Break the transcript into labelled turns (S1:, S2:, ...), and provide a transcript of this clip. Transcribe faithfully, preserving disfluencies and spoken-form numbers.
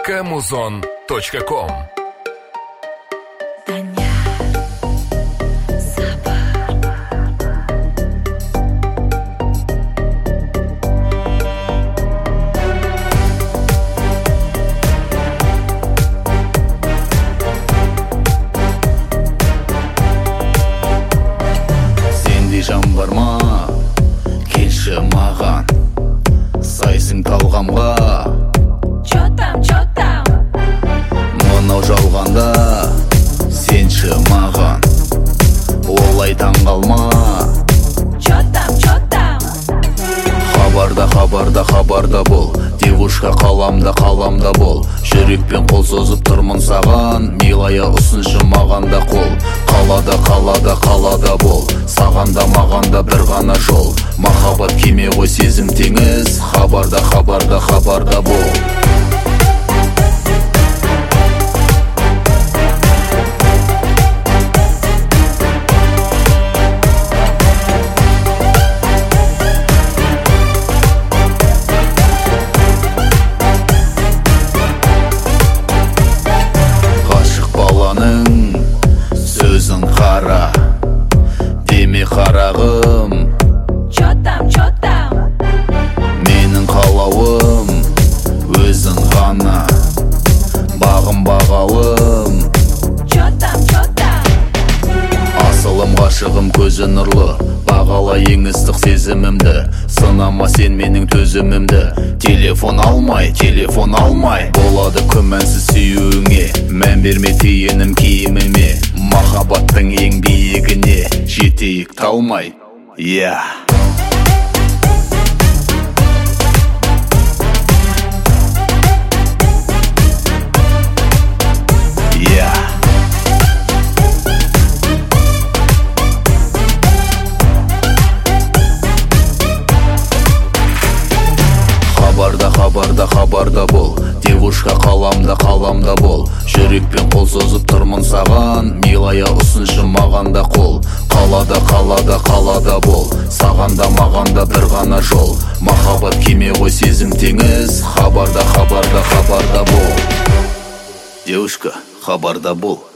S1: камузон точка ком.
S2: Жан бар ма, келші маған, сайсың талғамға.
S3: Чё там, чё там?
S2: Мынау жалғанда, сенші маған, олай таңғалма.
S3: Чё там, чё там?
S2: Хабарда, хабарда, хабарда бол, девушка қаламда, қаламда бол. Жүрекпен қол созып тұрмын саған, милая ұсыншы маған да қол. Қалада, қалада, қалада бол, сағанда мағанда бір ғана жол. Махаббат кеме ғой, сезім теңіз, хабарда, хабарда, хабарда бол. Сөзің қара, деме қарағым.
S3: Чё там, чё там?
S2: Менің қалауым, өзің ғана, бағым бағалым.
S3: Чё там, чё там?
S2: Асылым ғашығым, көзі нұрлы, бағала ең ыстық сезімімді. Сынама сен менің төзімімді. Телефон алмай, телефон алмай, болады күмәнсіз сүйуіңе. Мән берме тиенім киіміме, махаббаттың ең биігіне жетейік талмай. Я Я Хабарда, хабарда, хабарда бол, девушка қаламда, қаламда бол. Жүрекпен қол созып тұрмын саған, милая ұсыншы маған да қол. Қалада, қалада, қалада бол, сағанда мағанда бір ғана жол. Махаббат кеме ғой, сезім теңіз, хабарда, хабарда, хабарда бол. Девушка, хабарда бол.